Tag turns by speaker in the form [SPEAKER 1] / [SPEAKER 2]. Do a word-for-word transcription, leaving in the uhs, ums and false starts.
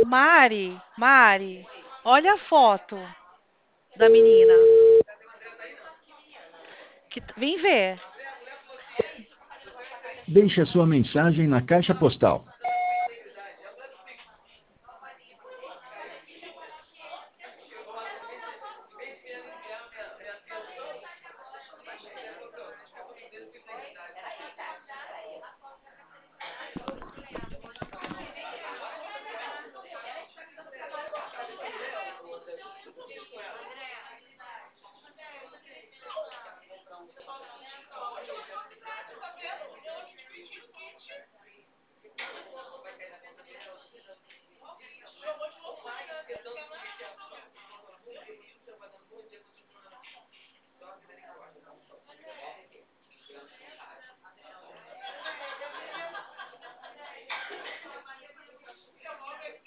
[SPEAKER 1] Mari, Mari, olha a foto da menina. Que, vem ver.
[SPEAKER 2] Deixe a sua mensagem na caixa postal.